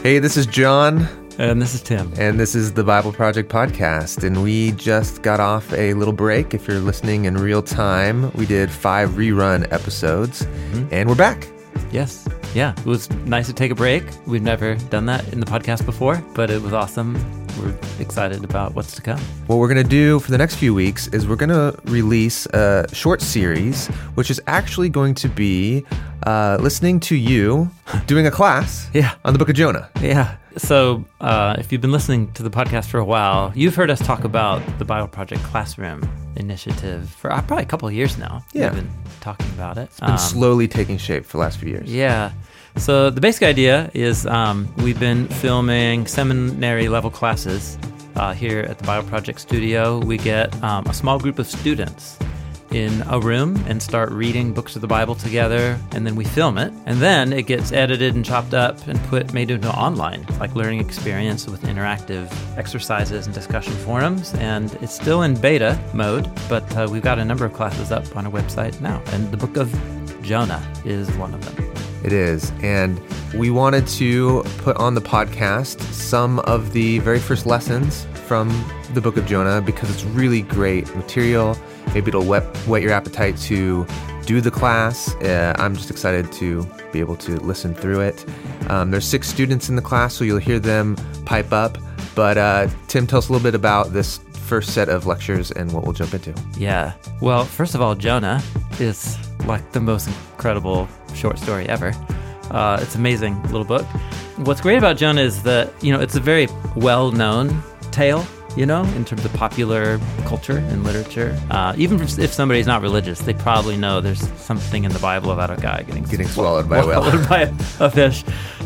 Hey, this is John. And this is Tim. And this is the Bible Project Podcast. And we just got off a little break. If you're listening in real time, we did 5 rerun episodes, and we're back. Yes. Yeah. It was nice to take a break. We've never done that in the podcast before, but it was awesome. We're excited about what's to come. What we're going to do for the next few weeks is we're going to release a short series, which is actually going to be listening to you doing a class on the book of Jonah. Yeah. So if you've been listening to the podcast for a while, you've heard us talk about the Bible Project Classroom initiative for probably a couple of years now. Yeah. We've been talking about it. It's been slowly taking shape for the last few years. Yeah. So the basic idea is we've been filming seminary level classes here at the Bible Project Studio. We get a small group of students in a room and start reading books of the Bible together, and then we film it, and then it gets edited and chopped up and made into an online learning experience with interactive exercises and discussion forums. And it's still in beta mode, but we've got a number of classes up on our website now, and the book of Jonah is one of them. It is, and we wanted to put on the podcast some of the very first lessons from the book of Jonah because it's really great material. Maybe it'll whet your appetite to do the class. I'm just excited to be able to listen through it. There's 6 students in the class, so you'll hear them pipe up. But Tim, tell us a little bit about this first set of lectures and what we'll jump into. Yeah. Well, first of all, Jonah is the most incredible short story ever. It's an amazing little book. What's great about Jonah is that, it's a very well-known tale, in terms of popular culture and literature. Even if somebody's not religious, they probably know there's something in the Bible about a guy getting swallowed by a whale. Swallowed by a fish.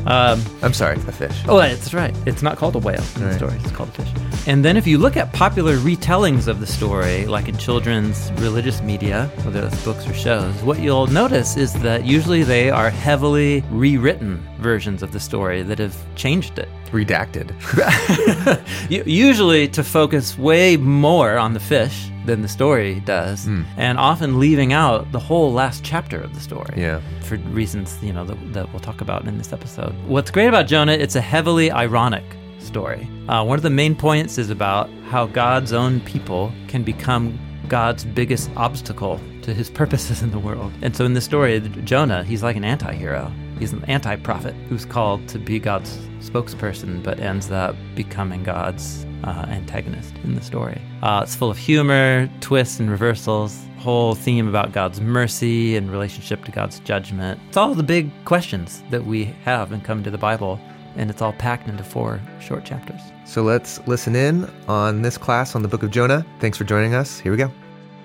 I'm sorry, a fish. Oh, that's right. It's not called a whale in the story. It's called a fish. And then if you look at popular retellings of the story, like in children's religious media, whether it's books or shows, what you'll notice is that usually they are heavily rewritten versions of the story that have changed it. Redacted. Usually to focus way more on the fish than the story does, and often leaving out the whole last chapter of the story for reasons that we'll talk about in this episode. What's great about Jonah, it's a heavily ironic story. One of the main points is about how God's own people can become God's biggest obstacle to his purposes in the world. And so in this story, Jonah, he's like an anti-hero. He's an anti-prophet who's called to be God's spokesperson, but ends up becoming God's antagonist in the story. It's full of humor, twists and reversals, whole theme about God's mercy and relationship to God's judgment. It's all the big questions that we have and come to the Bible, and it's all packed into 4 short chapters. So let's listen in on this class on the book of Jonah. Thanks for joining us. Here we go.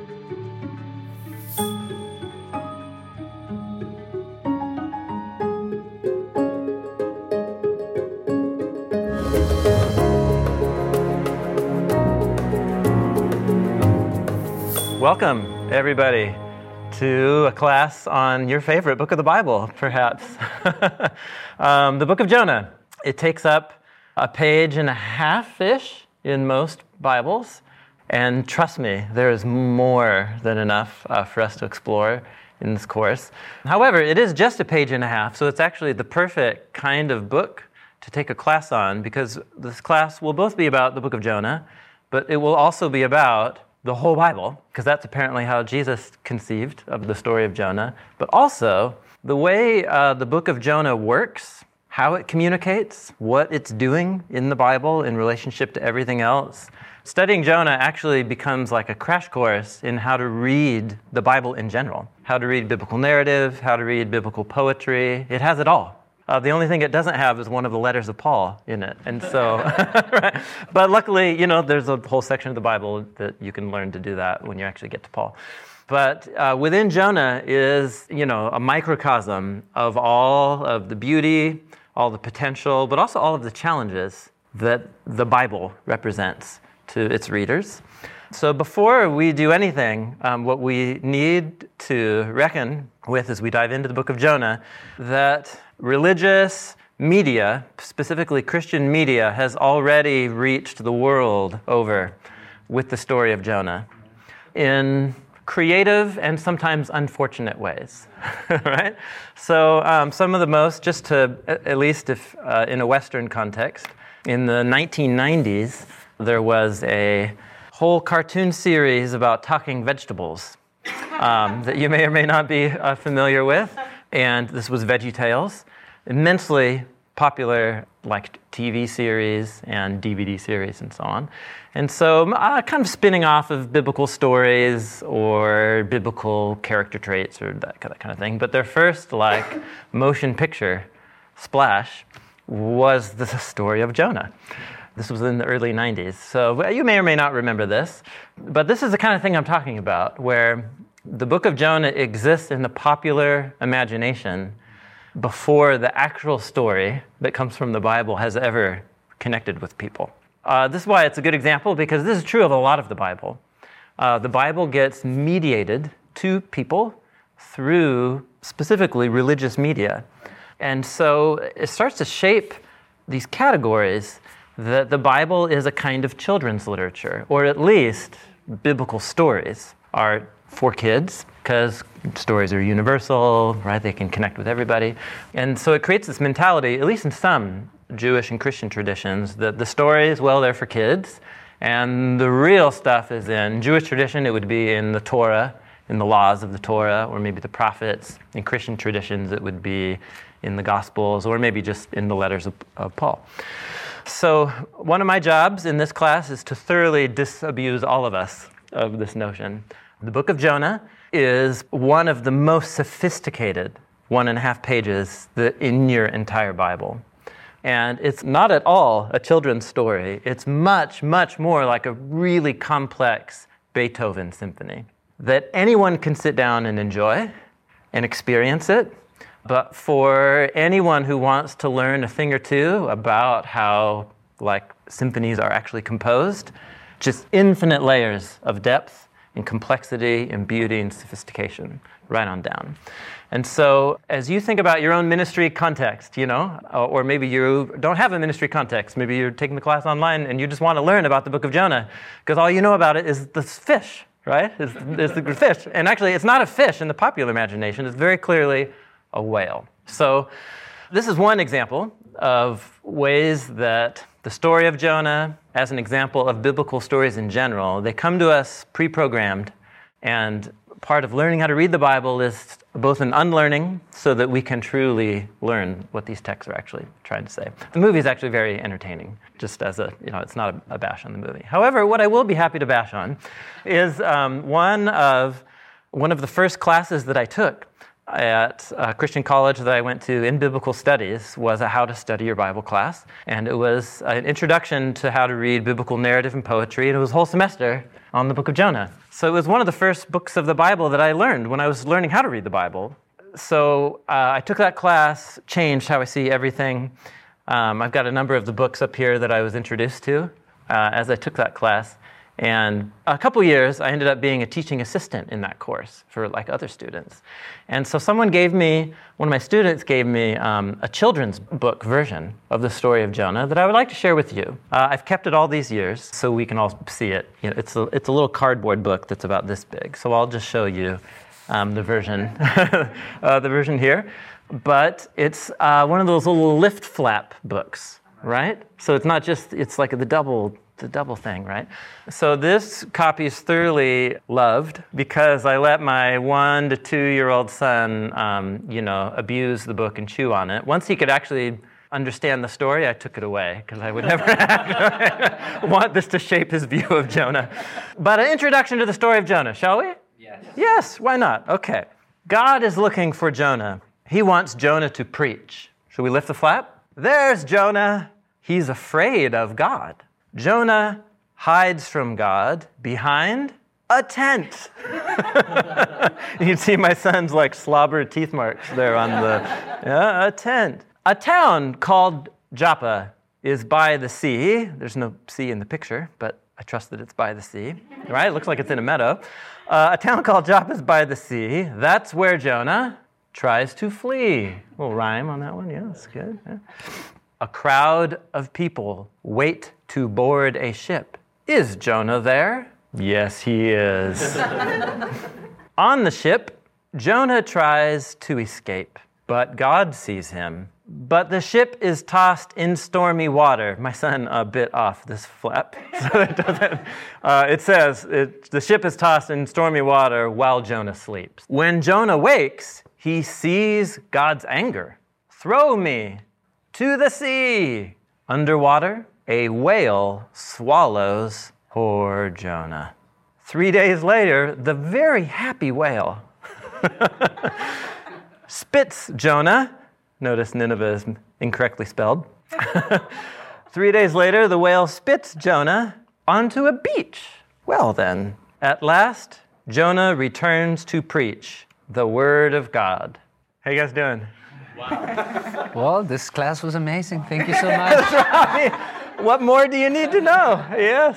Welcome, everybody, to a class on your favorite book of the Bible, perhaps. The book of Jonah. It takes up a page and a half-ish in most Bibles. And trust me, there is more than enough for us to explore in this course. However, it is just a page and a half, so it's actually the perfect kind of book to take a class on, because this class will both be about the book of Jonah, but it will also be about the whole Bible, because that's apparently how Jesus conceived of the story of Jonah, but also the way the book of Jonah works, how it communicates, what it's doing in the Bible in relationship to everything else. Studying Jonah actually becomes like a crash course in how to read the Bible in general, how to read biblical narrative, how to read biblical poetry. It has it all. The only thing it doesn't have is one of the letters of Paul in it. And so, right. But luckily, there's a whole section of the Bible that you can learn to do that when you actually get to Paul. But within Jonah is, a microcosm of all of the beauty, all the potential, but also all of the challenges that the Bible represents to its readers. So before we do anything, what we need to reckon with as we dive into the book of Jonah, that religious media, specifically Christian media, has already reached the world over with the story of Jonah. In creative and sometimes unfortunate ways, right? So some of the most, just to, at least if in a Western context, in the 1990s, there was a whole cartoon series about talking vegetables that you may or may not be familiar with. And this was VeggieTales, immensely popular, like TV series and DVD series and so on. And so kind of spinning off of biblical stories or biblical character traits or that kind of thing. But their first like motion picture splash was the story of Jonah. This was in the early 90s. So you may or may not remember this, but this is the kind of thing I'm talking about, where the book of Jonah exists in the popular imagination before the actual story that comes from the Bible has ever connected with people. This is why it's a good example, because this is true of a lot of the Bible. The Bible gets mediated to people through specifically religious media. And so it starts to shape these categories that the Bible is a kind of children's literature, or at least biblical stories are for kids, because stories are universal, right? They can connect with everybody. And so it creates this mentality, at least in some Jewish and Christian traditions, that the stories, well, they're for kids, and the real stuff is in Jewish tradition, it would be in the Torah, in the laws of the Torah, or maybe the prophets. In Christian traditions, it would be in the Gospels, or maybe just in the letters of Paul. So one of my jobs in this class is to thoroughly disabuse all of us of this notion. The book of Jonah is one of the most sophisticated 1.5 pages in your entire Bible. And it's not at all a children's story. It's much, much more like a really complex Beethoven symphony that anyone can sit down and enjoy and experience it. But for anyone who wants to learn a thing or two about how like symphonies are actually composed, just infinite layers of depth and complexity and beauty and sophistication right on down. And so as you think about your own ministry context, or maybe you don't have a ministry context, maybe you're taking the class online and you just want to learn about the book of Jonah, because all you know about it is this fish, right? Is the fish. And actually, it's not a fish in the popular imagination. It's very clearly a whale. So this is one example of ways that the story of Jonah, as an example of biblical stories in general, they come to us pre-programmed, and part of learning how to read the Bible is both an unlearning so that we can truly learn what these texts are actually trying to say. The movie is actually very entertaining, just as it's not a bash on the movie. However, what I will be happy to bash on is one of the first classes that I took at a Christian college that I went to in biblical studies was a How to Study Your Bible class. And it was an introduction to how to read biblical narrative and poetry. And it was a whole semester on the book of Jonah. So it was one of the first books of the Bible that I learned when I was learning how to read the Bible. So I took that class, changed how I see everything. I've got a number of the books up here that I was introduced to as I took that class. And a couple years, I ended up being a teaching assistant in that course for like other students. And so one of my students gave me a children's book version of the story of Jonah that I would like to share with you. I've kept it all these years so we can all see it. It's a little cardboard book that's about this big. So I'll just show you the version here. But it's one of those little lift flap books, right? So it's not just, it's like the double thing, right? So this copy is thoroughly loved because I let my 1 to 2-year-old son, abuse the book and chew on it. Once he could actually understand the story, I took it away because I would never want this to shape his view of Jonah. But an introduction to the story of Jonah, shall we? Yes. Yes, why not? Okay. God is looking for Jonah. He wants Jonah to preach. Should we lift the flap? There's Jonah. He's afraid of God. Jonah hides from God behind a tent. You can see my son's slobber teeth marks there on a tent. A town called Joppa is by the sea. There's no sea in the picture, but I trust that it's by the sea, right? It looks like it's in a meadow. A town called Joppa is by the sea. That's where Jonah tries to flee. A little rhyme on that one. Yeah, that's good. Yeah. A crowd of people wait to board a ship. Is Jonah there? Yes, he is. On the ship, Jonah tries to escape, but God sees him. But the ship is tossed in stormy water. My son bit off this flap, so it doesn't. It says the ship is tossed in stormy water while Jonah sleeps. When Jonah wakes, he sees God's anger. Throw me to the sea. Underwater, a whale swallows poor Jonah. 3 days later, the very happy whale spits Jonah. Notice Nineveh is incorrectly spelled. 3 days later, the whale spits Jonah onto a beach. Well then, at last, Jonah returns to preach the word of God. How you guys doing? Wow. Well, this class was amazing. Thank you so much. What more do you need to know? Yes.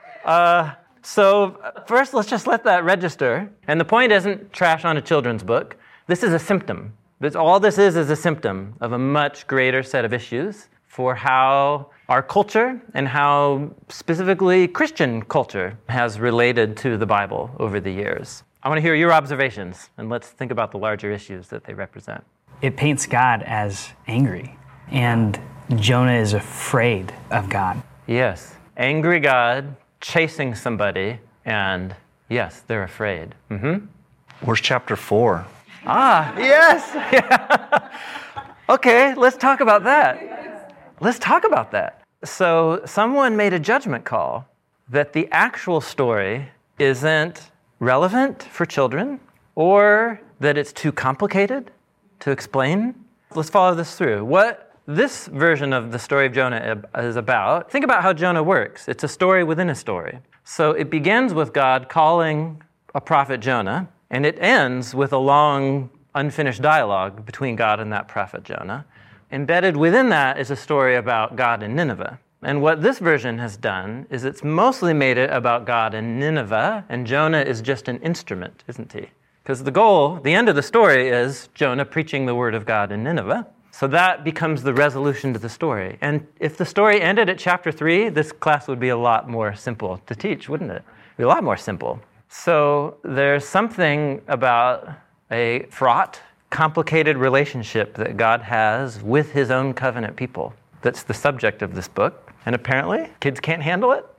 So first, let's just let that register. And the point isn't trash on a children's book. This is a symptom. All this is a symptom of a much greater set of issues for how our culture and how specifically Christian culture has related to the Bible over the years. I want to hear your observations, and let's think about the larger issues that they represent. It paints God as angry, and Jonah is afraid of God. Yes, angry God chasing somebody, and yes, they're afraid. Mm-hmm. Where's chapter 4? Ah, yes. Yeah. Okay, let's talk about that. Let's talk about that. So someone made a judgment call that the actual story isn't relevant for children or that it's too complicated to explain. Let's follow this through. What this version of the story of Jonah is about, think about how Jonah works. It's a story within a story. So it begins with God calling a prophet Jonah, and it ends with a long, unfinished dialogue between God and that prophet Jonah. Embedded within that is a story about God and Nineveh. And what this version has done is it's mostly made it about God and Nineveh, and Jonah is just an instrument, isn't he? Because the goal, the end of the story is Jonah preaching the word of God in Nineveh. So that becomes the resolution to the story. And if the story ended at chapter 3, this class would be a lot more simple to teach, wouldn't it? It'd be a lot more simple. So there's something about a fraught, complicated relationship that God has with his own covenant people that's the subject of this book. And apparently, kids can't handle it.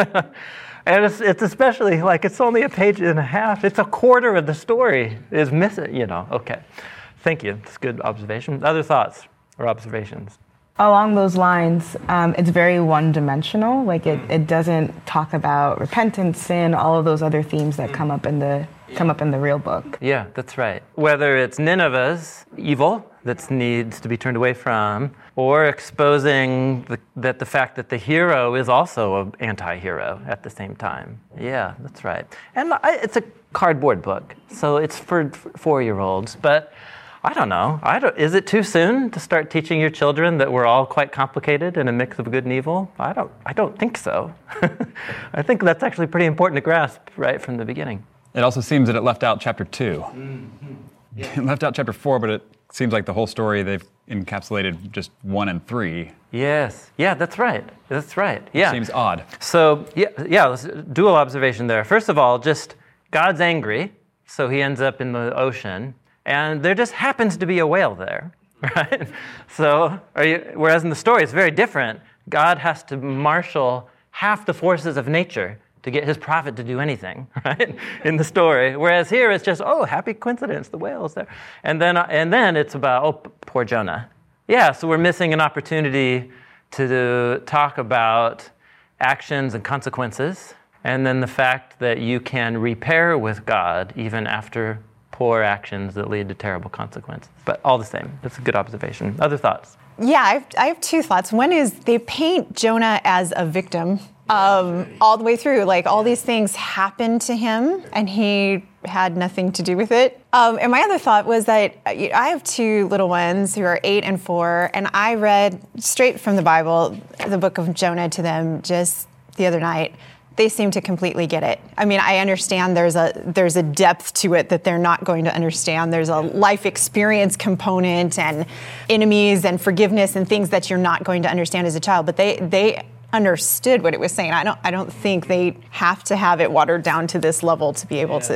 And it's especially like it's only a page and a half. It's a quarter of the story is missing, Okay. Thank you. That's a good observation. Other thoughts or observations? Along those lines, it's very one-dimensional. Like it doesn't talk about repentance, sin, all of those other themes that come up in the real book. Yeah, that's right. Whether it's Nineveh's evil that needs to be turned away from, or exposing the fact that the hero is also an anti-hero at the same time. Yeah, that's right. And it's a cardboard book, so it's for 4-year-olds, but I don't know. Is it too soon to start teaching your children that we're all quite complicated and a mix of good and evil? I don't think so. I think that's actually pretty important to grasp right from the beginning. It also seems that it left out chapter 2. Mm-hmm. Yeah. It left out chapter 4, but it seems like the whole story they've encapsulated just 1 and 3. Yes. Yeah, that's right. That's right. Yeah. It seems odd. So, let's dual observation there. First of all, just God's angry, so he ends up in the ocean. And there just happens to be a whale there, right? So, whereas in the story it's very different. God has to marshal half the forces of nature to get his prophet to do anything, right? In the story. Whereas here it's just, happy coincidence, the whale's there. And then it's about, poor Jonah. Yeah, so we're missing an opportunity to talk about actions and consequences, and then the fact that you can repair with God even after poor actions that lead to terrible consequences. But all the same, that's a good observation. Other thoughts? Yeah, I have 2 thoughts. One is they paint Jonah as a victim all the way through. Like all these things happened to him and he had nothing to do with it. And my other thought was that I have 2 little ones who are 8 and 4, and I read straight from the Bible, the book of Jonah to them just the other night. They seem to completely get it. I mean, I understand there's a depth to it that they're not going to understand. There's a life experience component and enemies and forgiveness and things that you're not going to understand as a child. But they understood what it was saying. I don't think they have to have it watered down to this level to be able to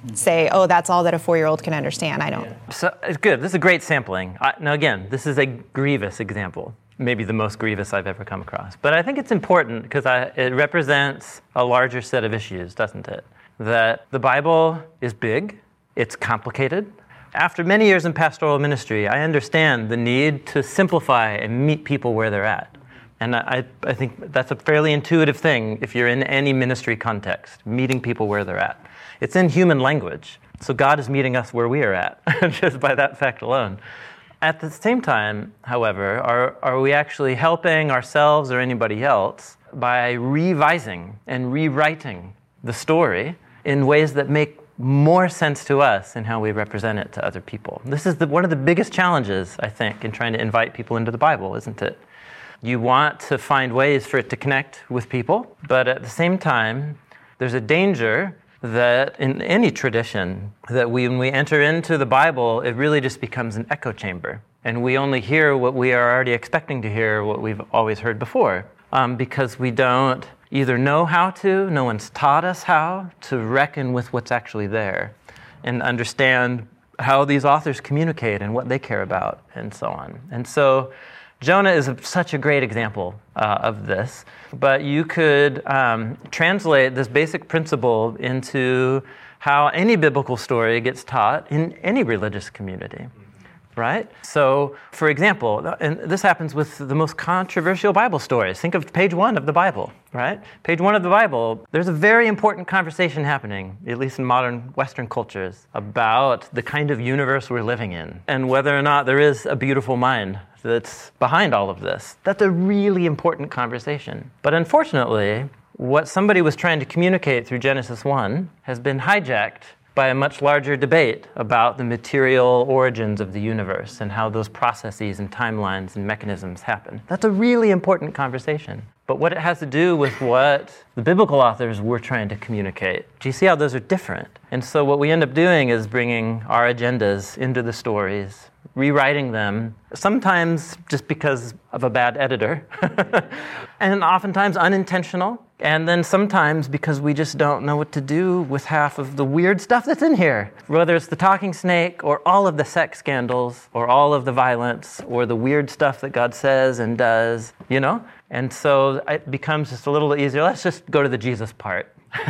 say, oh, that's all that a 4-year-old can understand. I don't. So it's good. This is a great sampling. Now, again, this is a grievous example, maybe the most grievous I've ever come across. But I think it's important because it represents a larger set of issues, doesn't it? That the Bible is big, it's complicated. After many years in pastoral ministry, I understand the need to simplify and meet people where they're at. And I think that's a fairly intuitive thing if you're in any ministry context, meeting people where they're at. It's in human language. So God is meeting us where we are at, just by that fact alone. At the same time, however, are we actually helping ourselves or anybody else by revising and rewriting the story in ways that make more sense to us in how we represent it to other people? This is one of the biggest challenges, I think, in trying to invite people into the Bible, isn't it? You want to find ways for it to connect with people, but at the same time, there's a danger that in any tradition, that when we enter into the Bible, it really just becomes an echo chamber. And we only hear what we are already expecting to hear, what we've always heard before, because we don't either know how to, no one's taught us how to reckon with what's actually there and understand how these authors communicate and what they care about and so on. And so Jonah is such a great example of this, but you could translate this basic principle into how any biblical story gets taught in any religious community, right? So, for example, and this happens with the most controversial Bible stories. Think of page 1 of the Bible, right? Page 1 of the Bible, there's a very important conversation happening, at least in modern Western cultures, about the kind of universe we're living in and whether or not there is a beautiful mind that's behind all of this. That's a really important conversation. But unfortunately, what somebody was trying to communicate through Genesis 1 has been hijacked by a much larger debate about the material origins of the universe and how those processes and timelines and mechanisms happen. That's a really important conversation. But what it has to do with what the biblical authors were trying to communicate. Do you see how those are different? And so what we end up doing is bringing our agendas into the stories, rewriting them, sometimes just because of a bad editor, and oftentimes unintentional, and then sometimes because we just don't know what to do with half of the weird stuff that's in here, whether it's the talking snake or all of the sex scandals or all of the violence or the weird stuff that God says and does, you know? And so it becomes just a little easier. Let's just go to the Jesus part.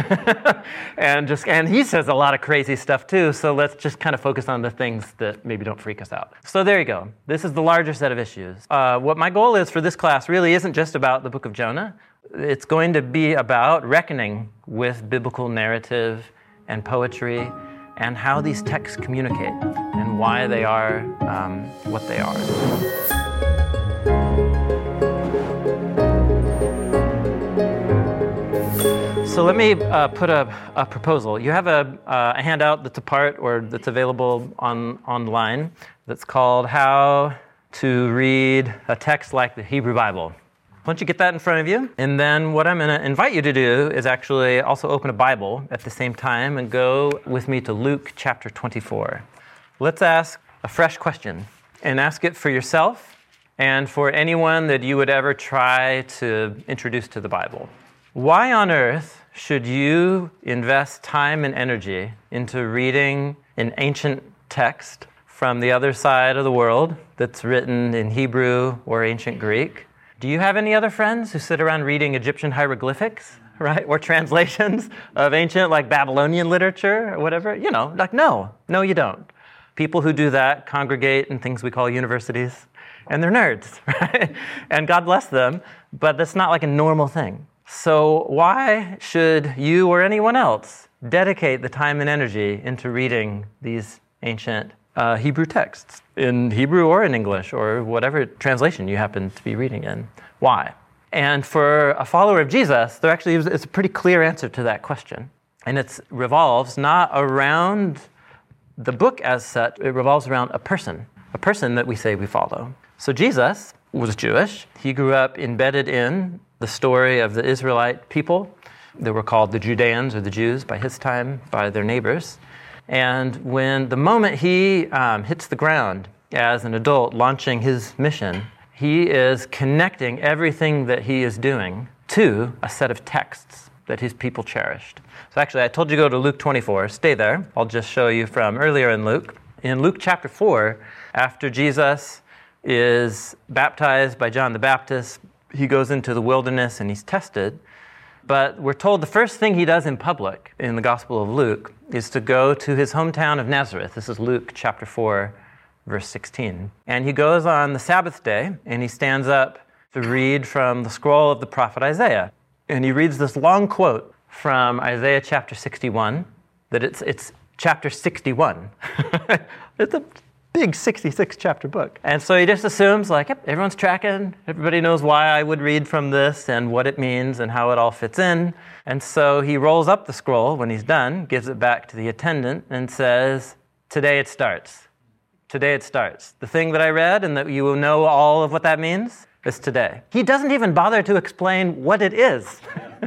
and he says a lot of crazy stuff too, so let's just kind of focus on the things that maybe don't freak us out. So there you go. This is the larger set of issues. What my goal is for this class really isn't just about the book of Jonah. It's going to be about reckoning with biblical narrative and poetry and how these texts communicate and why they are what they are. So let me put a proposal. You have a handout that's apart or that's available online that's called How to Read a Text Like the Hebrew Bible. Why don't you get that in front of you? And then what I'm going to invite you to do is actually also open a Bible at the same time and go with me to Luke chapter 24. Let's ask a fresh question and ask it for yourself and for anyone that you would ever try to introduce to the Bible. Why on earth should you invest time and energy into reading an ancient text from the other side of the world that's written in Hebrew or ancient Greek? Do you have any other friends who sit around reading Egyptian hieroglyphics, right? Or translations of ancient, like Babylonian literature or whatever? You know, like, no, you don't. People who do that congregate in things we call universities, and they're nerds, right? And God bless them, but that's not like a normal thing. So why should you or anyone else dedicate the time and energy into reading these ancient Hebrew texts in Hebrew or in English or whatever translation you happen to be reading in? Why? And for a follower of Jesus, there actually is a pretty clear answer to that question. And it revolves not around the book as such, it revolves around a person that we say we follow. So Jesus was Jewish. He grew up embedded in the story of the Israelite people. They were called the Judeans or the Jews by his time, by their neighbors. And when the moment he hits the ground as an adult launching his mission, he is connecting everything that he is doing to a set of texts that his people cherished. So actually, I told you to go to Luke 24. Stay there. I'll just show you from earlier in Luke. In Luke chapter 4, after Jesus is baptized by John the Baptist, he goes into the wilderness and he's tested. But we're told the first thing he does in public in the Gospel of Luke is to go to his hometown of Nazareth. This is Luke chapter 4, verse 16. And he goes on the Sabbath day and he stands up to read from the scroll of the prophet Isaiah. And he reads this long quote from Isaiah chapter 61, that it's chapter 61. It's a big 66 chapter book. And so he just assumes like, yep, everyone's tracking. Everybody knows why I would read from this and what it means and how it all fits in. And so he rolls up the scroll when he's done, gives it back to the attendant and says, today it starts. Today it starts. The thing that I read and that you will know all of what that means is today. He doesn't even bother to explain what it is.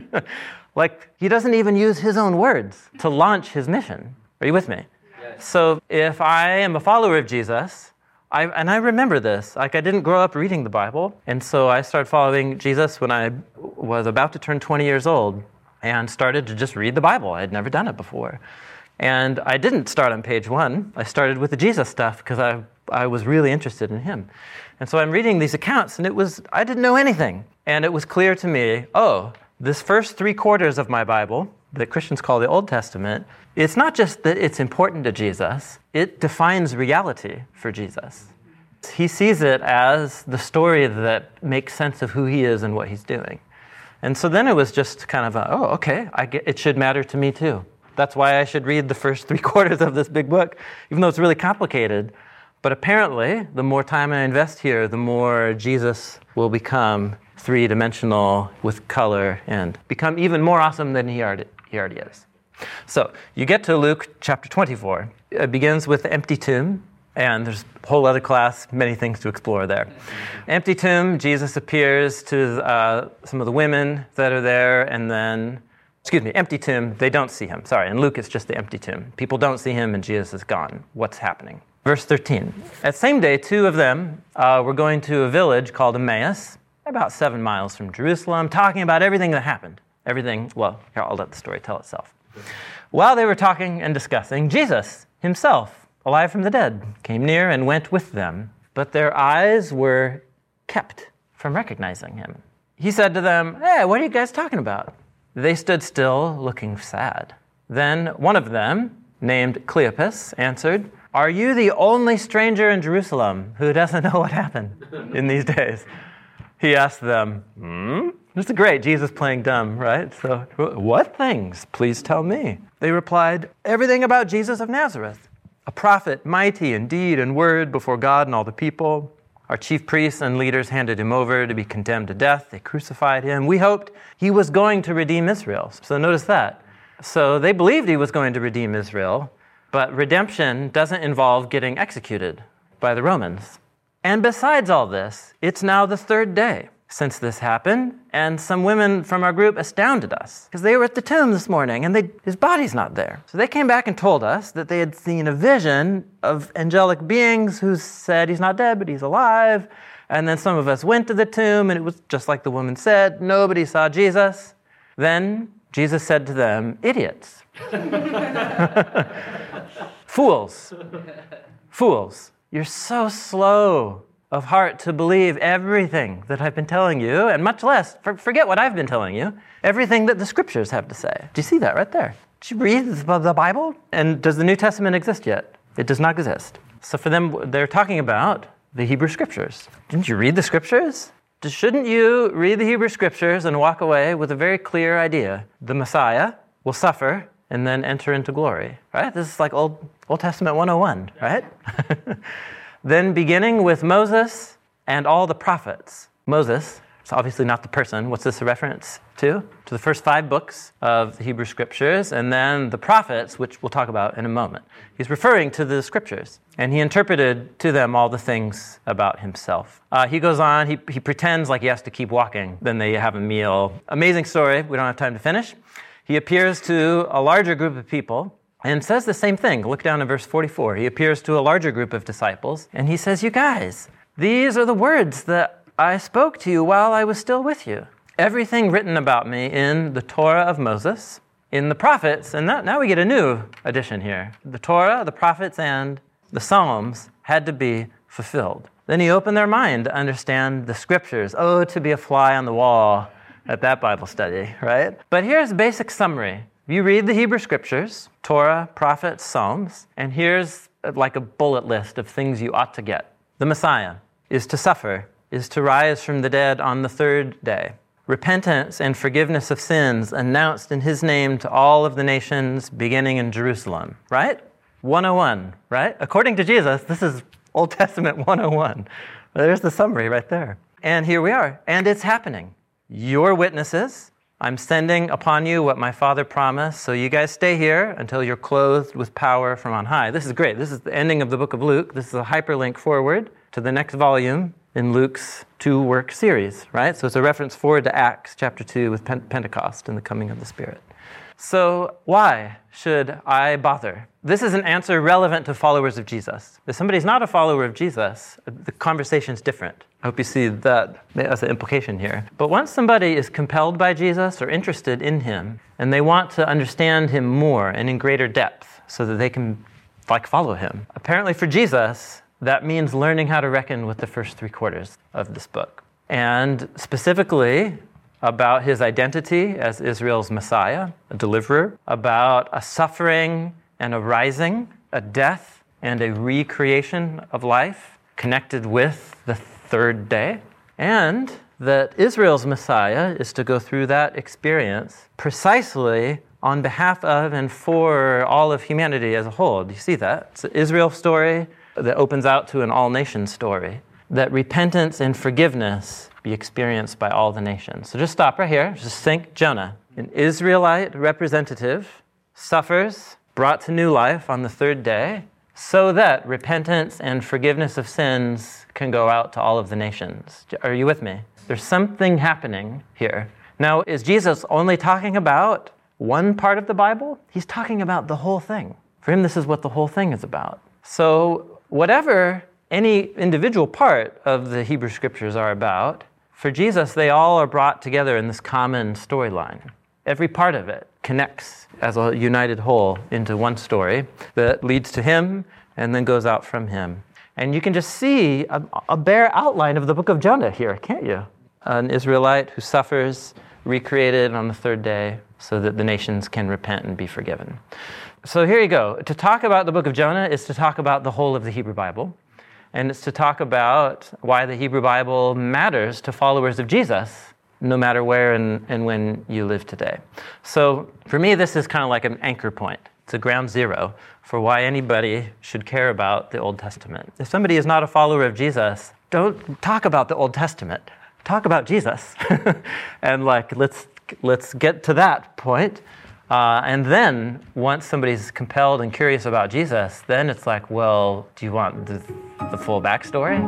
Like, he doesn't even use his own words to launch his mission. Are you with me? Yes. So if I am a follower of Jesus, I remember this, like I didn't grow up reading the Bible, and so I started following Jesus when I was about to turn 20 years old and started to just read the Bible. I had never done it before. And I didn't start on page 1. I started with the Jesus stuff because I was really interested in him. And so I'm reading these accounts, and I didn't know anything. And it was clear to me, this first 3/4 of my Bible, that Christians call the Old Testament, it's not just that it's important to Jesus, it defines reality for Jesus. He sees it as the story that makes sense of who he is and what he's doing. And so then it was just kind of it should matter to me too. That's why I should read the first 3/4 of this big book, even though it's really complicated. But apparently, the more time I invest here, the more Jesus will become three-dimensional with color and become even more awesome than he already is. So you get to Luke chapter 24. It begins with the empty tomb, and there's a whole other class, many things to explore there. Empty tomb, Jesus appears to some of the women that are there, and then, empty tomb, they don't see him. Sorry, in Luke it's just the empty tomb. People don't see him and Jesus is gone. What's happening? Verse 13. That same day, 2 of them were going to a village called Emmaus, about 7 miles from Jerusalem, talking about everything that happened. Here, I'll let the story tell itself. While they were talking and discussing, Jesus himself, alive from the dead, came near and went with them, but their eyes were kept from recognizing him. He said to them, "Hey, what are you guys talking about?" They stood still, looking sad. Then one of them, named Cleopas, answered, "Are you the only stranger in Jerusalem who doesn't know what happened in these days?" He asked them, This is great, Jesus playing dumb, right? So, what things? Please tell me. They replied, everything about Jesus of Nazareth, a prophet, mighty in deed and word before God and all the people. Our chief priests and leaders handed him over to be condemned to death. They crucified him. We hoped he was going to redeem Israel. So notice that. So they believed he was going to redeem Israel, but redemption doesn't involve getting executed by the Romans. And besides all this, it's now the 3rd day since this happened, and some women from our group astounded us because they were at the tomb this morning and his body's not there. So they came back and told us that they had seen a vision of angelic beings who said he's not dead, but he's alive. And then some of us went to the tomb, and it was just like the woman said. Nobody saw Jesus. Then Jesus said to them, idiots. Fools. Fools. You're so slow of heart to believe everything that I've been telling you, and much less, forget what I've been telling you, everything that the Scriptures have to say. Do you see that right there? Did you read the Bible? And does the New Testament exist yet? It does not exist. So for them, they're talking about the Hebrew Scriptures. Didn't you read the Scriptures? Shouldn't you read the Hebrew Scriptures and walk away with a very clear idea? The Messiah will suffer and then enter into glory, right? This is like Old Testament 101, right? Then beginning with Moses and all the prophets. Moses, it's obviously not the person. What's this a reference to? To the first 5 books of the Hebrew Scriptures, and then the prophets, which we'll talk about in a moment. He's referring to the Scriptures, and he interpreted to them all the things about himself. He goes on, he pretends like he has to keep walking. Then they have a meal. Amazing story. We don't have time to finish. He appears to a larger group of people and says the same thing. Look down at verse 44. He appears to a larger group of disciples, and he says, you guys, these are the words that I spoke to you while I was still with you. everything written about me in the Torah of Moses, in the prophets, and now we get a new addition here. The Torah, the prophets, and the Psalms had to be fulfilled. Then he opened their mind to understand the scriptures. Oh, to be a fly on the wall at that Bible study, right? But here's a basic summary. You read the Hebrew scriptures, Torah, prophets, Psalms, and here's like a bullet list of things you ought to get. The Messiah is to suffer, is to rise from the dead on the third day. Repentance and forgiveness of sins announced in his name to all of the nations, beginning in Jerusalem, right? 101, right? According to Jesus, this is Old Testament 101. There's the summary right there. And here we are, and it's happening. You're witnesses. I'm sending upon you what my Father promised, so you guys stay here until you're clothed with power from on high. This is great. This is the ending of the book of Luke. This is a hyperlink forward to the next volume in Luke's 2-work series, right? So it's a reference forward to Acts chapter 2 with Pentecost and the coming of the Spirit. So why should I bother? This is an answer relevant to followers of Jesus. If somebody's not a follower of Jesus, the conversation's different. I hope you see that as an implication here. But once somebody is compelled by Jesus or interested in him, and they want to understand him more and in greater depth so that they can follow him, apparently for Jesus, that means learning how to reckon with the first 3 quarters of this book. And specifically about his identity as Israel's Messiah, a deliverer, about a suffering and a rising, a death and a recreation of life connected with the third day, and that Israel's Messiah is to go through that experience precisely on behalf of and for all of humanity as a whole. Do you see that? It's an Israel story that opens out to an all-nation story, that repentance and forgiveness be experienced by all the nations. So just stop right here. Just think Jonah, an Israelite representative, suffers, brought to new life on the third day, so that repentance and forgiveness of sins can go out to all of the nations. Are you with me? There's something happening here. Now, is Jesus only talking about one part of the Bible? He's talking about the whole thing. For him, this is what the whole thing is about. So whatever any individual part of the Hebrew Scriptures are about, for Jesus, they all are brought together in this common storyline. Every part of it connects as a united whole into one story that leads to him and then goes out from him. And you can just see a bare outline of the book of Jonah here, can't you? An Israelite who suffers, recreated on the third day so that the nations can repent and be forgiven. So here you go. To talk about the book of Jonah is to talk about the whole of the Hebrew Bible. And it's to talk about why the Hebrew Bible matters to followers of Jesus, no matter where and when you live today. So for me, this is kind of like an anchor point. It's a ground zero for why anybody should care about the Old Testament. If somebody is not a follower of Jesus, don't talk about the Old Testament. Talk about Jesus. And let's get to that point. And then once somebody's compelled and curious about Jesus, then it's like, well, do you want the full backstory?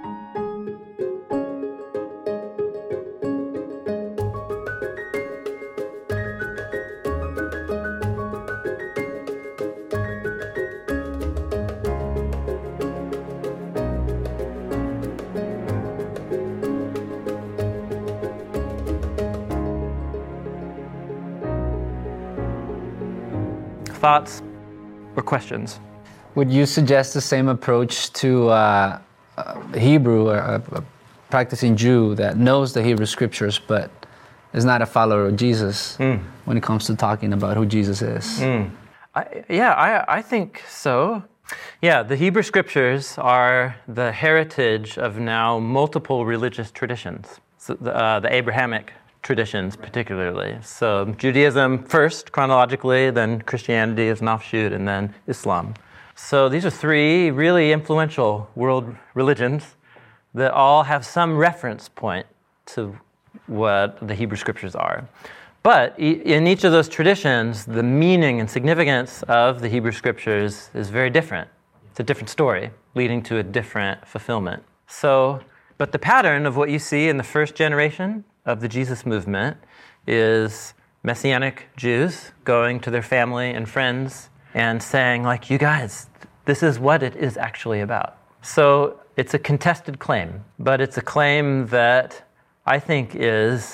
Thoughts or questions? Would you suggest the same approach to Hebrew, a practicing Jew that knows the Hebrew Scriptures but is not a follower of Jesus when it comes to talking about who Jesus is? I think so. Yeah, the Hebrew Scriptures are the heritage of now multiple religious traditions. So the Abrahamic traditions particularly. So Judaism first, chronologically, then Christianity as an offshoot, and then Islam. So these are 3 really influential world religions that all have some reference point to what the Hebrew Scriptures are. But in each of those traditions, the meaning and significance of the Hebrew Scriptures is very different. It's a different story, leading to a different fulfillment. But the pattern of what you see in the first generation of the Jesus movement is Messianic Jews going to their family and friends and saying, like, you guys, this is what it is actually about. So it's a contested claim, but it's a claim that I think is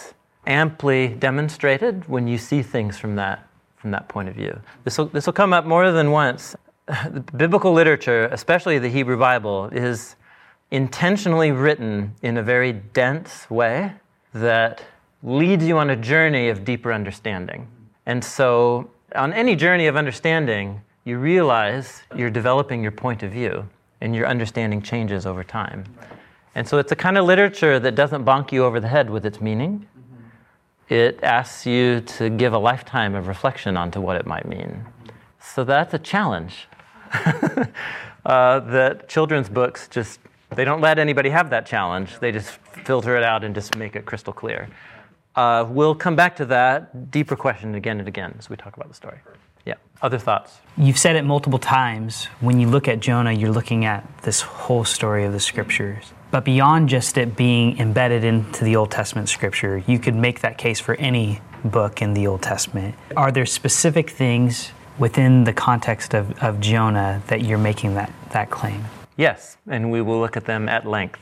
amply demonstrated when you see things from that point of view. This will come up more than once. The biblical literature, especially the Hebrew Bible, is intentionally written in a very dense way that leads you on a journey of deeper understanding. And so on any journey of understanding, you realize you're developing your point of view and your understanding changes over time. And so it's a kind of literature that doesn't bonk you over the head with its meaning. It asks you to give a lifetime of reflection onto what it might mean. So that's a challenge that children's books they don't let anybody have that challenge. They just filter it out and just make it crystal clear. We'll come back to that deeper question again and again as we talk about the story. Yeah. Other thoughts? You've said it multiple times. When you look at Jonah, you're looking at this whole story of the scriptures. But beyond just it being embedded into the Old Testament scripture, you could make that case for any book in the Old Testament. Are there specific things within the context of Jonah that you're making that claim? Yes, and we will look at them at length.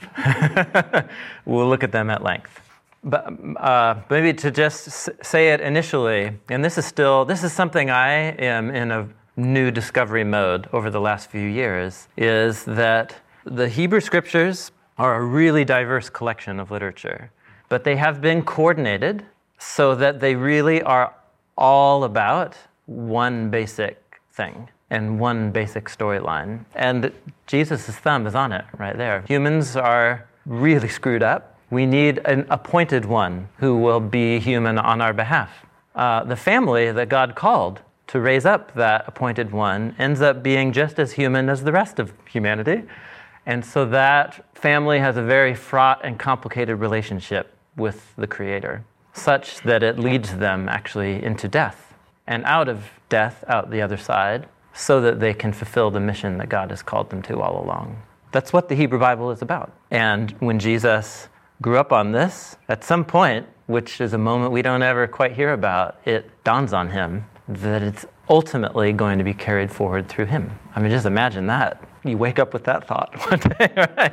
We'll look at them at length. But maybe to just say it initially, and this is something I am in a new discovery mode over the last few years, is that the Hebrew scriptures are a really diverse collection of literature, but they have been coordinated so that they really are all about one basic thing and one basic storyline. And Jesus' thumb is on it right there. Humans are really screwed up. We need an appointed one who will be human on our behalf. The family that God called to raise up that appointed one ends up being just as human as the rest of humanity. And so that family has a very fraught and complicated relationship with the Creator, such that it leads them actually into death, and out of death, out the other side, so that they can fulfill the mission that God has called them to all along. That's what the Hebrew Bible is about. And when Jesus grew up on this, at some point, which is a moment we don't ever quite hear about, it dawns on him that it's ultimately going to be carried forward through him. I mean, just imagine that. You wake up with that thought one day, right?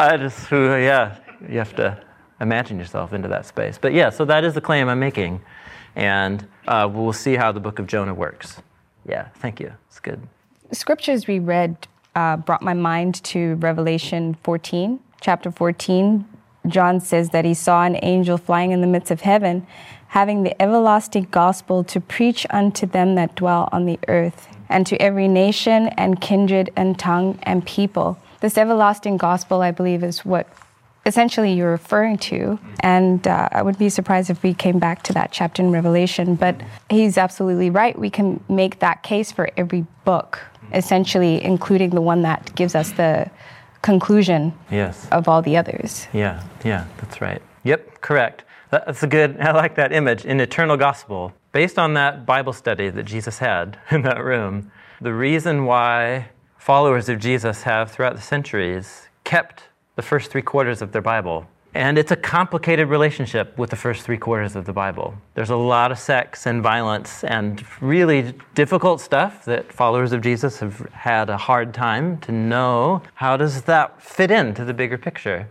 You have to imagine yourself into that space. But yeah, so that is the claim I'm making. And we'll see how the book of Jonah works. Yeah, thank you. It's good. The scriptures we read brought my mind to Revelation 14, chapter 14. John says that he saw an angel flying in the midst of heaven, having the everlasting gospel to preach unto them that dwell on the earth, and to every nation and kindred and tongue and people. This everlasting gospel, I believe, is what essentially you're referring to. And I would be surprised if we came back to that chapter in Revelation. But he's absolutely right. We can make that case for every book, essentially, including the one that gives us the conclusion of all the others. Yeah, that's right. Yep, correct. That's a good, I like that image, an eternal gospel. Based on that Bible study that Jesus had in that room, the reason why followers of Jesus have, throughout the centuries, kept the first 3/4 of their Bible. And it's a complicated relationship with the first 3/4 of the Bible. There's a lot of sex and violence and really difficult stuff that followers of Jesus have had a hard time to know how does that fit into the bigger picture.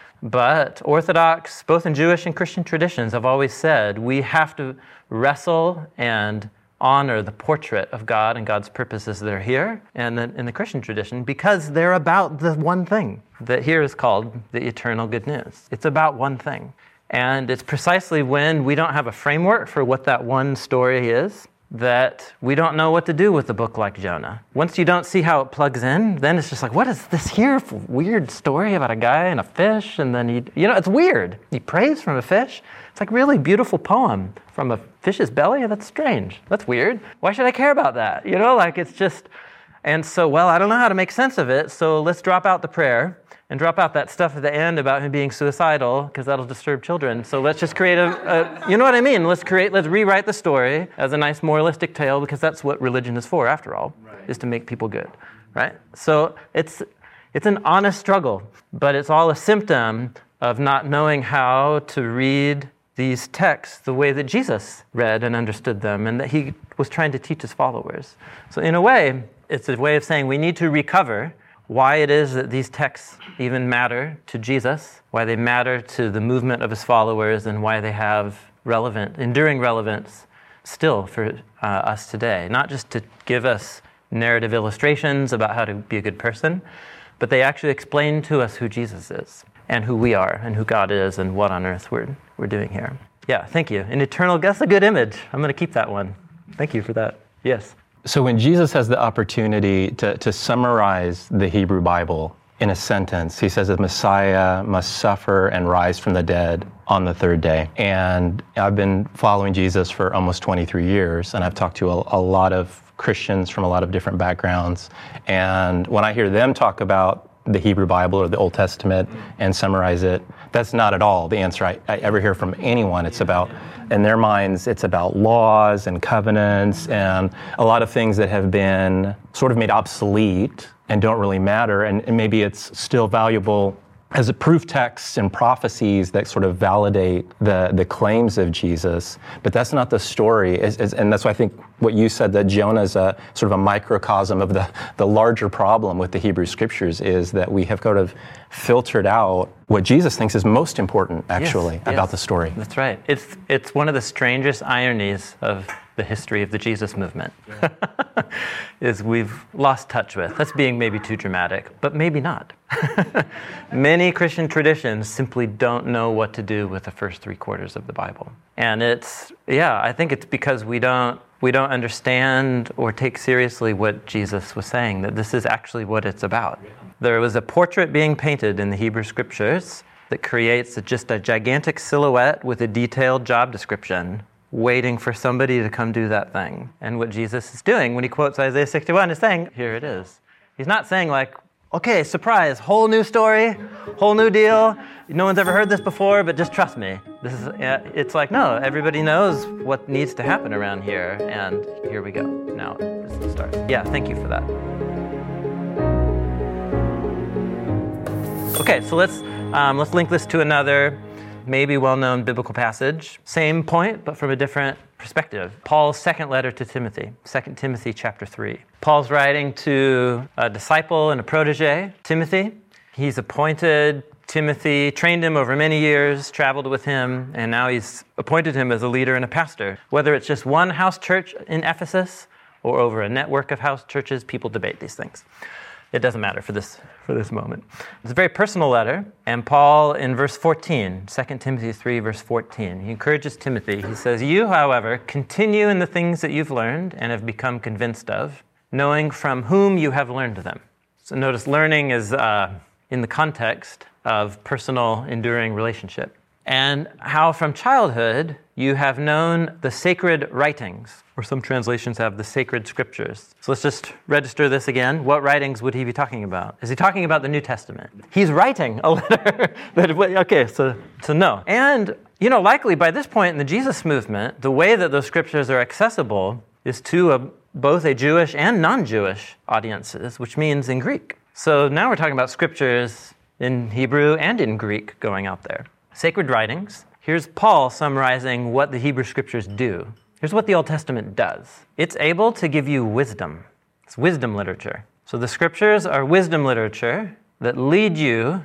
But Orthodox, both in Jewish and Christian traditions, have always said we have to wrestle and honor the portrait of God and God's purposes that are here and in the Christian tradition because they're about the one thing that here is called the eternal good news. It's about one thing. And it's precisely when we don't have a framework for what that one story is that we don't know what to do with a book like Jonah. Once you don't see how it plugs in, then it's just like, what is this here weird story about a guy and a fish? And then it's weird. He prays from a fish. It's like really beautiful poem from a fish's belly. That's strange. That's weird. Why should I care about that? It's just, and so, I don't know how to make sense of it. So let's drop out the prayer and drop out that stuff at the end about him being suicidal because that'll disturb children. So let's just create you know what I mean? Let's rewrite the story as a nice moralistic tale because that's what religion is for, after all, is to make people good, right? So it's an honest struggle, but it's all a symptom of not knowing how to read these texts the way that Jesus read and understood them and that he was trying to teach his followers. So in a way, it's a way of saying we need to recover why it is that these texts even matter to Jesus, why they matter to the movement of his followers, and why they have relevant, enduring relevance still for us today. Not just to give us narrative illustrations about how to be a good person, but they actually explain to us who Jesus is and who we are and who God is and what on earth we're doing here. Yeah, thank you. An eternal, that's a good image. I'm going to keep that one. Thank you for that. Yes. So when Jesus has the opportunity to summarize the Hebrew Bible in a sentence, he says the Messiah must suffer and rise from the dead on the third day. And I've been following Jesus for almost 23 years, and I've talked to a lot of Christians from a lot of different backgrounds. And when I hear them talk about the Hebrew Bible or the Old Testament and summarize it, that's not at all the answer I ever hear from anyone. It's about, in their minds, it's about laws and covenants and a lot of things that have been sort of made obsolete and don't really matter. And maybe it's still valuable as a proof text and prophecies that sort of validate the claims of Jesus, but that's not the story. And that's why I think what you said, that Jonah is a sort of a microcosm of the larger problem with the Hebrew Scriptures, is that we have kind of filtered out what Jesus thinks is most important, actually, about the story. That's right. It's one of the strangest ironies of the history of the Jesus movement, is we've lost touch with. That's being maybe too dramatic, but maybe not. Many Christian traditions simply don't know what to do with the first 3/4 of the Bible. And I think it's because we don't understand or take seriously what Jesus was saying, that this is actually what it's about. There was a portrait being painted in the Hebrew Scriptures that creates just a gigantic silhouette with a detailed job description, waiting for somebody to come do that thing. And what Jesus is doing when he quotes Isaiah 61 is saying, here it is. He's not saying like, okay, surprise, whole new story, whole new deal. No one's ever heard this before, but just trust me. It's like, no, everybody knows what needs to happen around here, and here we go. Now, this is the start. Yeah, thank you for that. Okay, so let's link this to another maybe well-known biblical passage. Same point, but from a different perspective. Paul's second letter to Timothy, 2 Timothy chapter 3. Paul's writing to a disciple and a protege, Timothy. He's appointed Timothy, trained him over many years, traveled with him, and now he's appointed him as a leader and a pastor. Whether it's just one house church in Ephesus or over a network of house churches, people debate these things. It doesn't matter for this moment. It's a very personal letter, and Paul in verse 14, 2 Timothy 3, verse 14, he encourages Timothy. He says, "You, however, continue in the things that you've learned and have become convinced of, knowing from whom you have learned them." So notice learning is in the context of personal, enduring relationship. "And how from childhood you have known the sacred writings," or some translations have the sacred scriptures. So let's just register this again. What writings would he be talking about? Is he talking about the New Testament? He's writing a letter. So no. And, likely by this point in the Jesus movement, the way that those scriptures are accessible is to both a Jewish and non-Jewish audiences, which means in Greek. So now we're talking about scriptures in Hebrew and in Greek going out there. Sacred writings. Here's Paul summarizing what the Hebrew Scriptures do. Here's what the Old Testament does. It's able to give you wisdom. It's wisdom literature. So the Scriptures are wisdom literature that lead you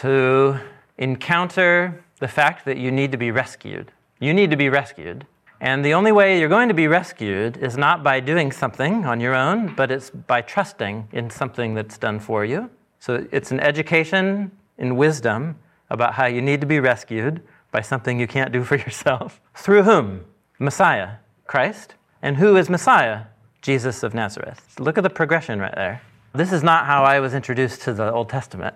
to encounter the fact that you need to be rescued. You need to be rescued. And the only way you're going to be rescued is not by doing something on your own, but it's by trusting in something that's done for you. So it's an education in wisdom about how you need to be rescued by something you can't do for yourself. Through whom? Messiah, Christ. And who is Messiah? Jesus of Nazareth. So look at the progression right there. This is not how I was introduced to the Old Testament,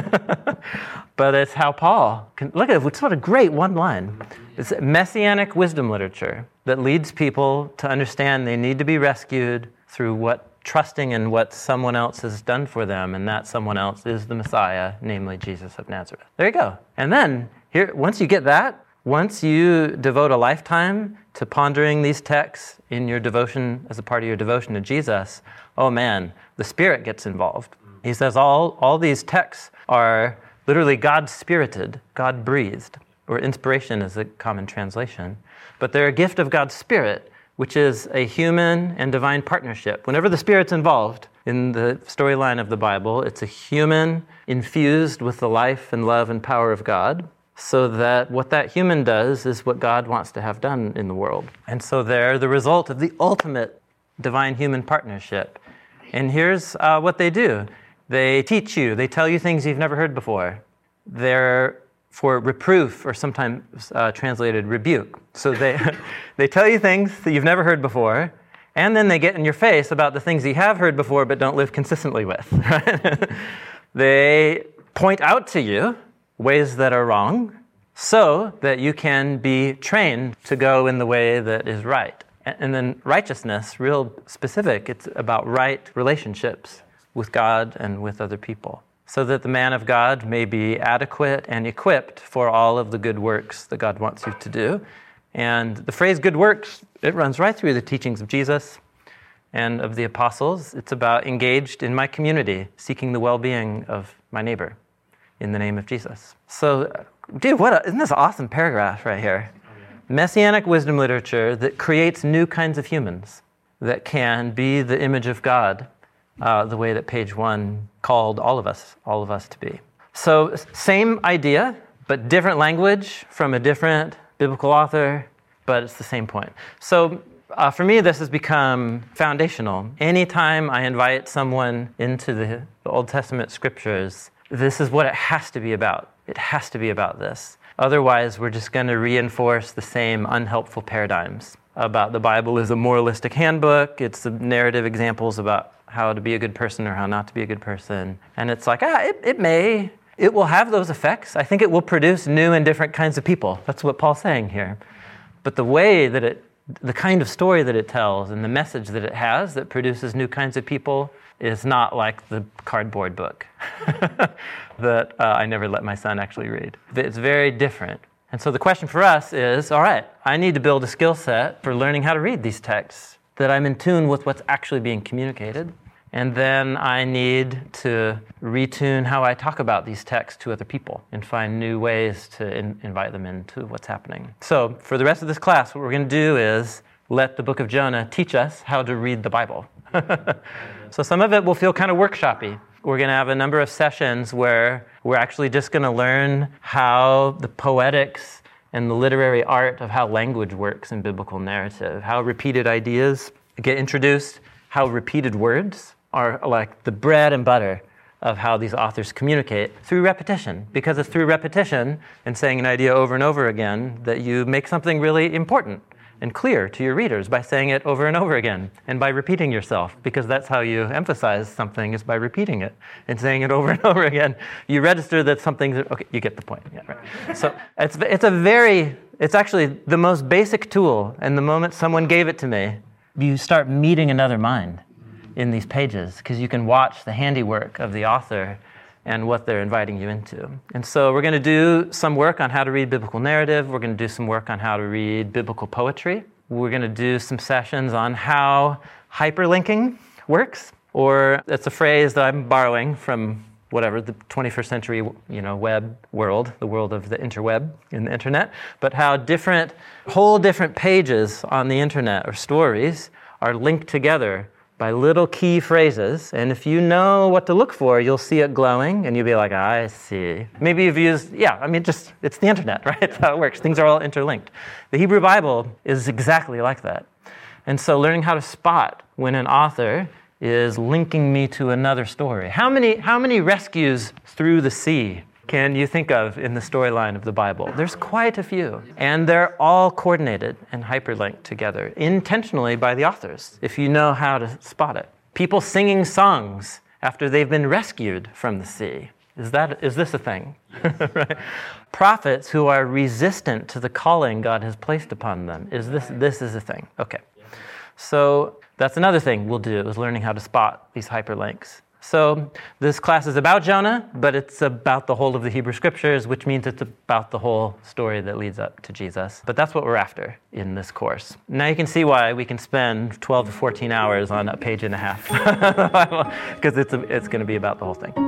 but it's how Paul, look at it, it's what a great one line. It's messianic wisdom literature that leads people to understand they need to be rescued through trusting in what someone else has done for them, and that someone else is the Messiah, namely Jesus of Nazareth. There you go. And then, once you get that, once you devote a lifetime to pondering these texts in your devotion, as a part of your devotion to Jesus, oh man, the Spirit gets involved. He says all these texts are literally God-spirited, God-breathed, or inspiration is a common translation, but they're a gift of God's Spirit, which is a human and divine partnership. Whenever the Spirit's involved in the storyline of the Bible, it's a human infused with the life and love and power of God, so that what that human does is what God wants to have done in the world. And so they're the result of the ultimate divine-human partnership. And here's what they do. They teach you. They tell you things you've never heard before. They're for reproof, or sometimes translated rebuke. So they tell you things that you've never heard before, and then they get in your face about the things you have heard before but don't live consistently with. Right? They point out to you ways that are wrong so that you can be trained to go in the way that is right. And then righteousness, real specific, it's about right relationships with God and with other people, so that the man of God may be adequate and equipped for all of the good works that God wants you to do. And the phrase good works, it runs right through the teachings of Jesus and of the apostles. It's about engaged in my community, seeking the well-being of my neighbor in the name of Jesus. So, dude, isn't this an awesome paragraph right here? Messianic wisdom literature that creates new kinds of humans that can be the image of God, the way that page 1 called all of us to be. So same idea, but different language from a different biblical author, but it's the same point. So for me, this has become foundational. Anytime I invite someone into the Old Testament scriptures, this is what it has to be about. It has to be about this. Otherwise, we're just going to reinforce the same unhelpful paradigms about the Bible is a moralistic handbook. It's the narrative examples about how to be a good person or how not to be a good person. And it's like, it will have those effects. I think it will produce new and different kinds of people. That's what Paul's saying here. But the way that the kind of story that it tells and the message that it has that produces new kinds of people is not like the cardboard book that I never let my son actually read. It's very different. And so the question for us is, all right, I need to build a skill set for learning how to read these texts, that I'm in tune with what's actually being communicated. And then I need to retune how I talk about these texts to other people and find new ways to invite them into what's happening. So for the rest of this class, what we're going to do is let the book of Jonah teach us how to read the Bible. So some of it will feel kind of workshop-y. We're going to have a number of sessions where we're actually just going to learn how the poetics and the literary art of how language works in biblical narrative, how repeated ideas get introduced, how repeated words are like the bread and butter of how these authors communicate through repetition, because it's through repetition and saying an idea over and over again that you make something really important and clear to your readers by saying it over and over again and by repeating yourself, because that's how you emphasize something, is by repeating it and saying it over and over again. You register that something's, okay, you get the point. Yeah, right. So it's actually the most basic tool, and the moment someone gave it to me, you start meeting another mind in these pages, because you can watch the handiwork of the author and what they're inviting you into. And so we're going to do some work on how to read biblical narrative. We're going to do some work on how to read biblical poetry. We're going to do some sessions on how hyperlinking works, or it's a phrase that I'm borrowing from whatever, the 21st century, web world, the world of the interweb and the internet, but how whole different pages on the internet or stories are linked together by little key phrases, and if you know what to look for, you'll see it glowing, and you'll be like, I see. Maybe you've used, it's the internet, right? That's how it works. Things are all interlinked. The Hebrew Bible is exactly like that. And so learning how to spot when an author is linking me to another story. How many rescues through the sea can you think of in the storyline of the Bible? There's quite a few. And they're all coordinated and hyperlinked together intentionally by the authors, if you know how to spot it. People singing songs after they've been rescued from the sea. Is this a thing? Right? Prophets who are resistant to the calling God has placed upon them. This is a thing. Okay. So that's another thing we'll do, is learning how to spot these hyperlinks. So this class is about Jonah, but it's about the whole of the Hebrew Scriptures, which means it's about the whole story that leads up to Jesus. But that's what we're after in this course. Now you can see why we can spend 12 to 14 hours on a page and a half, because it's going to be about the whole thing.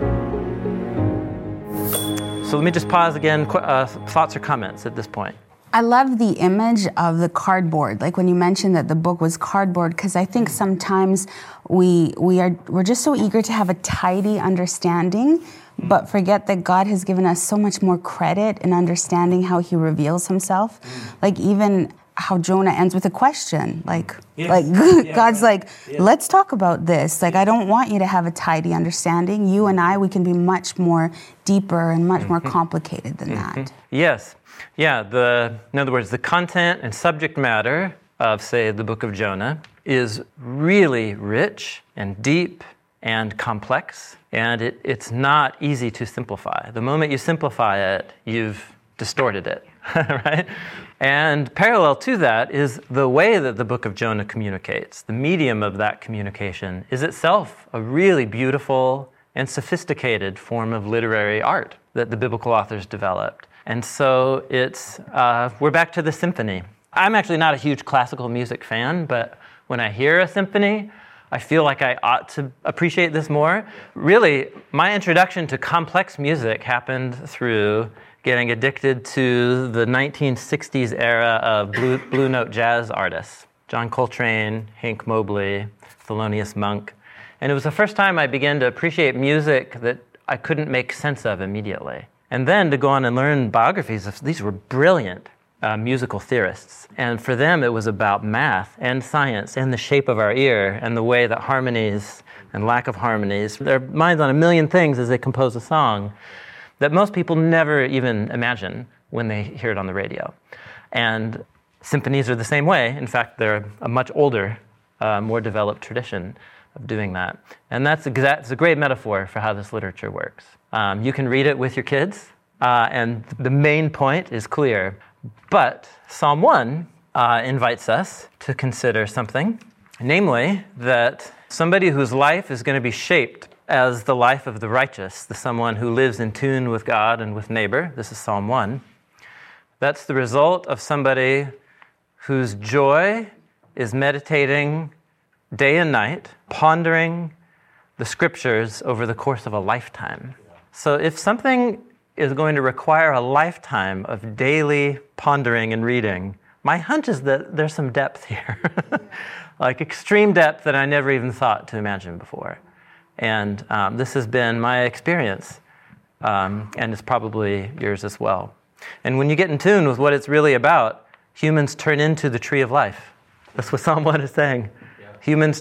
So let me just pause again. Thoughts or comments at this point? I love the image of the cardboard, like when you mentioned that the book was cardboard, because I think sometimes we're just so eager to have a tidy understanding, but forget that God has given us so much more credit in understanding how he reveals himself. Like even how Jonah ends with a question, God's like, let's talk about this. Like, I don't want you to have a tidy understanding. You and we can be much more deeper and much more complicated than that. Yes. Yeah, in other words, the content and subject matter of, say, the book of Jonah is really rich and deep and complex, and it's not easy to simplify. The moment you simplify it, you've distorted it, right? And parallel to that is the way that the book of Jonah communicates. The medium of that communication is itself a really beautiful and sophisticated form of literary art that the biblical authors developed. And so we're back to the symphony. I'm actually not a huge classical music fan, but when I hear a symphony, I feel like I ought to appreciate this more. Really, my introduction to complex music happened through getting addicted to the 1960s era of blue note jazz artists. John Coltrane, Hank Mobley, Thelonious Monk. And it was the first time I began to appreciate music that I couldn't make sense of immediately. And then to go on and learn biographies of these were brilliant musical theorists. And for them, it was about math and science and the shape of our ear and the way that harmonies and lack of harmonies, their minds on a million things as they compose a song that most people never even imagine when they hear it on the radio. And symphonies are the same way. In fact, they're a much older, more developed tradition of doing that. And it's a great metaphor for how this literature works. You can read it with your kids, and the main point is clear. But Psalm 1 invites us to consider something, namely that somebody whose life is going to be shaped as the life of the righteous, the someone who lives in tune with God and with neighbor. This is Psalm 1. That's the result of somebody whose joy is meditating day and night, pondering the scriptures over the course of a lifetime. So if something is going to require a lifetime of daily pondering and reading, my hunch is that there's some depth here, like extreme depth that I never even thought to imagine before. And this has been my experience, and it's probably yours as well. And when you get in tune with what it's really about, humans turn into the tree of life. That's what Psalm 1 is saying. Yeah. Humans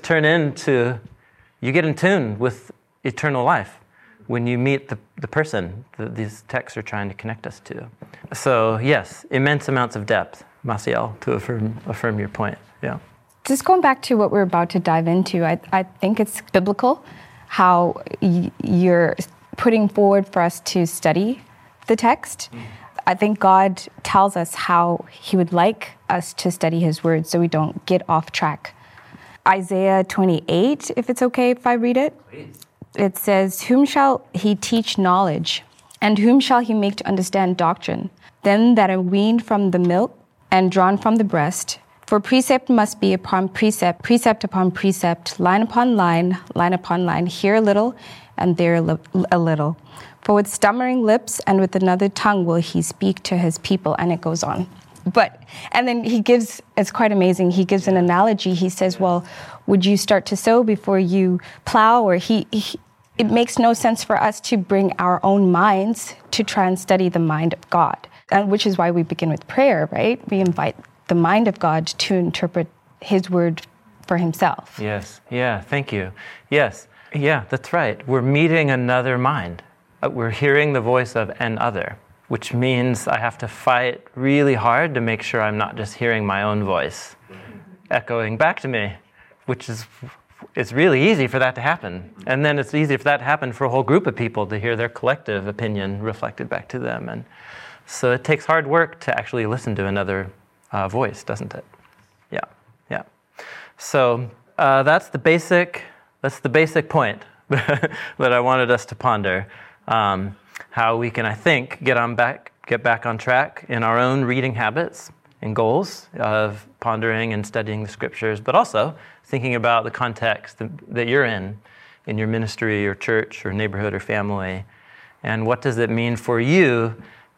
you get in tune with eternal life when you meet the person that these texts are trying to connect us to. So yes, immense amounts of depth, Maciel, to affirm your point. Yeah. Just going back to what we're about to dive into, I think it's biblical how you're putting forward for us to study the text. I think God tells us how he would like us to study his word so we don't get off track. Isaiah 28, if it's okay if I read it. Please. It says, "Whom shall he teach knowledge? And whom shall he make to understand doctrine? Them that are weaned from the milk and drawn from the breast. For precept must be upon precept, precept upon precept, line upon line, line upon line, here a little and there a little. For with stammering lips and with another tongue will he speak to his people," and it goes on. And then it's quite amazing, he gives an analogy. He says, well, would you start to sow before you plow? Or it makes no sense for us to bring our own minds to try and study the mind of God, and which is why we begin with prayer, right? We invite the mind of God to interpret his word for himself. Yes, yeah, thank you. Yes, yeah, that's right. We're meeting another mind. We're hearing the voice of an other, which means I have to fight really hard to make sure I'm not just hearing my own voice echoing back to me, it's really easy for that to happen. And then it's easy for that to happen for a whole group of people to hear their collective opinion reflected back to them. And so it takes hard work to actually listen to another voice, doesn't it? Yeah. So that's the basic point that I wanted us to ponder. How we can, I think, get back on track in our own reading habits and goals of pondering and studying the scriptures, but also thinking about the context that you're in your ministry or church or neighborhood or family, and what does it mean for you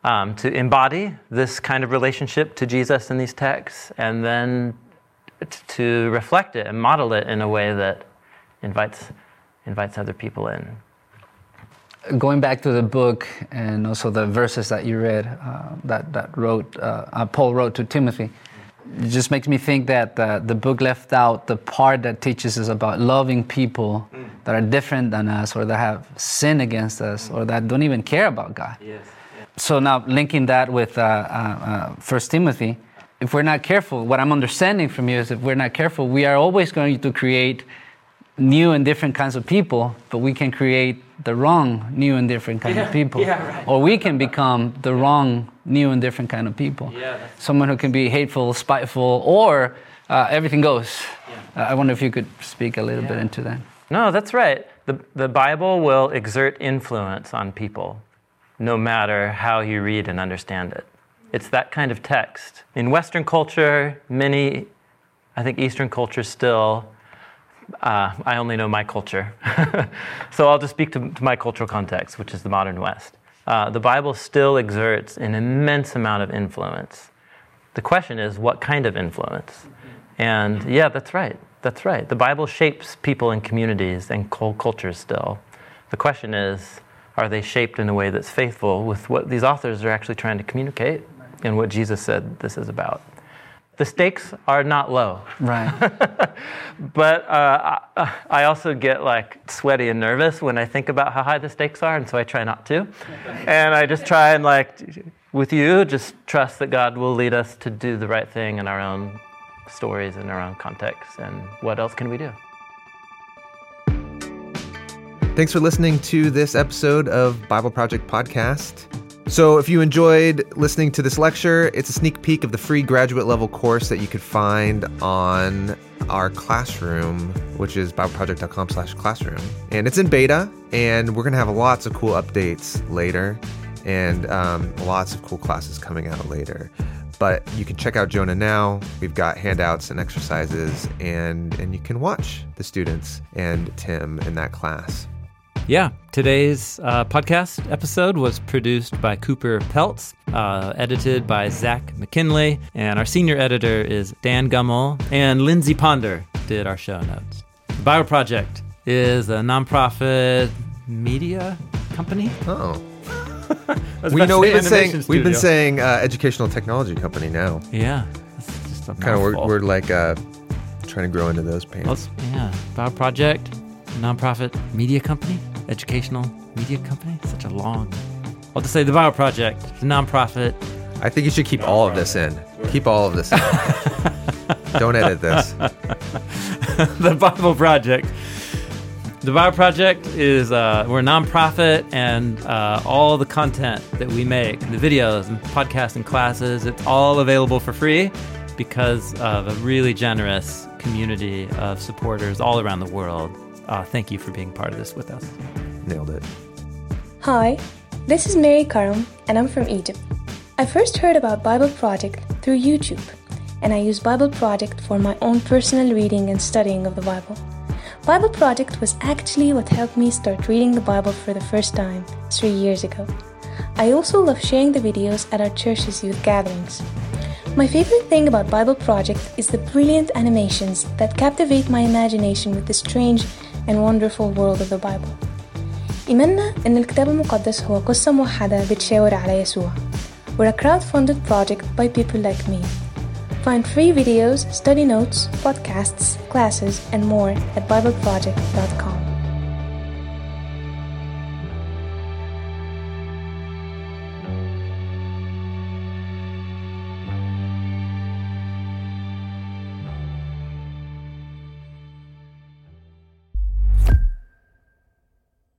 to embody this kind of relationship to Jesus in these texts, and then to reflect it and model it in a way that invites other people in. Going back to the book and also the verses that you read, that Paul wrote to Timothy, it just makes me think that the book left out the part that teaches us about loving people that are different than us, or that have sinned against us, or that don't even care about God. Yes. So now linking that with 1 Timothy, if we're not careful, what I'm understanding from you is if we're not careful, we are always going to create new and different kinds of people, but we can create the wrong new and different kind of people. Right. Or we can become the wrong new and different kind of people. Someone who can be hateful, spiteful, or everything goes. I wonder if you could speak a little bit into that. No, that's right. The Bible will exert influence on people, no matter how you read and understand it. It's that kind of text. In Western culture, I think Eastern culture still, I only know my culture. So I'll just speak to my cultural context, which is the modern West. The Bible still exerts an immense amount of influence. The question is, what kind of influence? And yeah, that's right. The Bible shapes people and communities and cultures still. The question is, are they shaped in a way that's faithful with what these authors are actually trying to communicate and what Jesus said this is about? The stakes are not low. Right. But I also get sweaty and nervous when I think about how high the stakes are, and so I try not to. And I just try and with you, just trust that God will lead us to do the right thing in our own stories, in our own context, and what else can we do? Thanks for listening to this episode of Bible Project Podcast. So if you enjoyed listening to this lecture, it's a sneak peek of the free graduate level course that you could find on our classroom, which is bibleproject.com/classroom. And it's in beta, and we're going to have lots of cool updates later, and lots of cool classes coming out later. But you can check out Jonah now. We've got handouts and exercises, and you can watch the students and Tim in that class. Yeah, today's podcast episode was produced by Cooper Peltz, edited by Zach McKinley, and our senior editor is Dan Gummel, and Lindsay Ponder did our show notes. The Bible Project is a nonprofit media company. Oh. We've been saying educational technology company now. Yeah. It's just we're trying to grow into those pants. Bible Project, a nonprofit media company, educational media company. Such a long. I'll just say the Bible Project, the nonprofit. I think you should keep all of this in. Keep all of this in. Don't edit this. The Bible Project. The Bible Project is, we're a nonprofit, and all the content that we make, the videos and podcasts and classes, it's all available for free because of a really generous community of supporters all around the world. Thank you for being part of this with us. Nailed it. Hi, this is Mary Karam, and I'm from Egypt. I first heard about Bible Project through YouTube, and I use Bible Project for my own personal reading and studying of the Bible. Bible Project was actually what helped me start reading the Bible for the first time 3 years ago. I also love sharing the videos at our church's youth gatherings. My favorite thing about Bible Project is the brilliant animations that captivate my imagination with the strange and wonderful world of the Bible. إيماننا إن الكتاب المقدس هو قصة موحدة بتشاور على يسوع. We're a crowd-funded project by people like me. Find free videos, study notes, podcasts, classes, and more at BibleProject.com.